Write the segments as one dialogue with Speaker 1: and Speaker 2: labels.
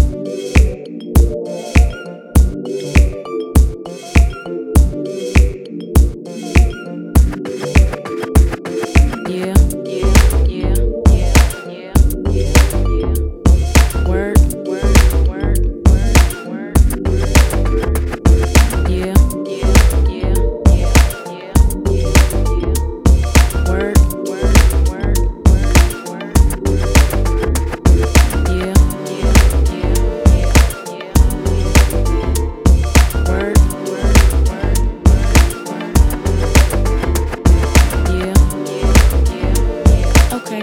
Speaker 1: Yeah, yeah, yeah, yeah, yeah, yeah, yeah. Word, word, word, word, word. Yeah, yeah, yeah, yeah, yeah, yeah, yeah. Word, word, word, word, word. Yeah, yeah, yeah, yeah, yeah, yeah. Word, word, word, word, word. Yeah, yeah, yeah, yeah. Okay.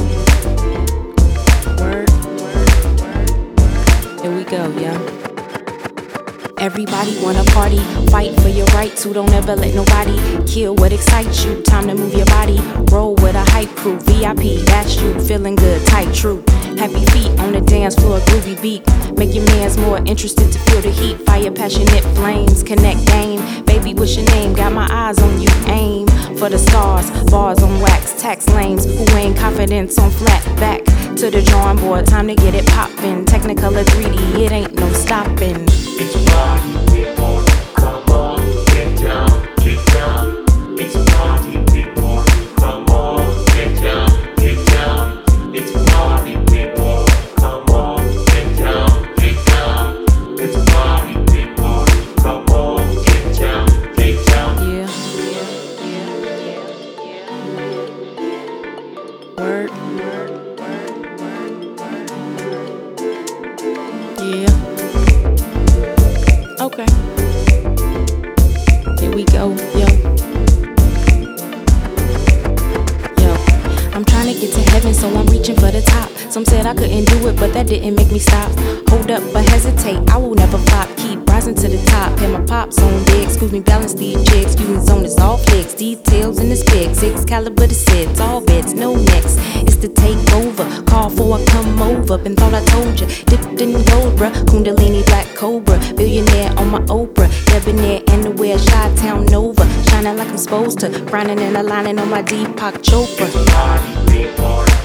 Speaker 1: Word, word, word, word. Here we go, yo. Everybody wanna party, fight for your rights. Who don't ever let nobody kill what excites you. Time to move your body, roll with a hype crew. VIP, that's you, feeling good, tight, true. Happy feet on the dance floor, groovy beat. Make your mans more interested to feel the heat. Fire, passionate flames, connect game. Baby, what's your name? Got my eyes on you, aim for the stars. Bars on wax, tax lanes. Who ain't confidence on flat back to the drawing board. Time to get it poppin'. Technicolor 3D, it ain't no stopping.
Speaker 2: It's a party, people. Come on, get down, get down. It's a party, people. Come on, get down, get down. It's a party, people. Come on, get down, get down. It's a party, people. Come on, get down, get down.
Speaker 1: Yeah, yeah, yeah, yeah, yeah. Word, word, word, word, word. Yeah. Okay. Here we go, yo. Yo, I'm trying to get to heaven, so I'm reaching for the top. Some said I couldn't do it, but that didn't make me stop. Hold up, but hesitate, I will never flop. Keep rising to the top, and my pop's on big. Excuse me, balance these chicks. Excuse me, zone is all flicks. Details in this big. 6 caliber the sets, all bets, no necks. It's the takeover. Call for a come over. Been thought I told ya. Dipped in gold, bruh. Kundalini black cobra. Billionaire on my Oprah. Debonair underwear, Chi-Town Nova. Shining like I'm supposed to. Grinding and aligning on my Deepak Chopra.
Speaker 2: It's a party, people.